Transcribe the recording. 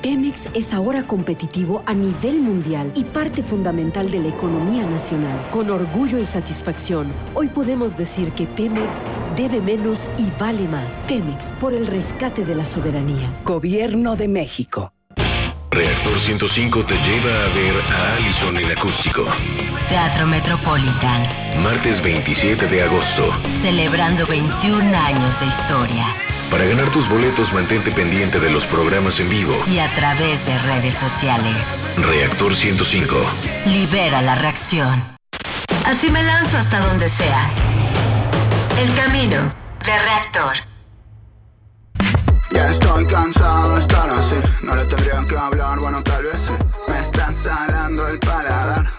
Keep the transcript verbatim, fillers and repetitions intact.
Pemex es ahora competitivo a nivel mundial y parte fundamental de la economía nacional. Con orgullo y satisfacción, hoy podemos decir que Pemex debe menos y vale más. Pemex, por el rescate de la soberanía. Gobierno de México. Reactor ciento cinco te lleva a ver a Allison en acústico. Teatro Metropolitan. Martes veintisiete de agosto. Celebrando veintiún años de historia. Para ganar tus boletos, mantente pendiente de los programas en vivo y a través de redes sociales. Reactor ciento cinco. Libera la reacción. Así me lanzo hasta donde sea. El camino de Reactor. Ya estoy cansado de estar así. No le tendría que hablar, bueno, tal vez sí. Me está salando el paladar.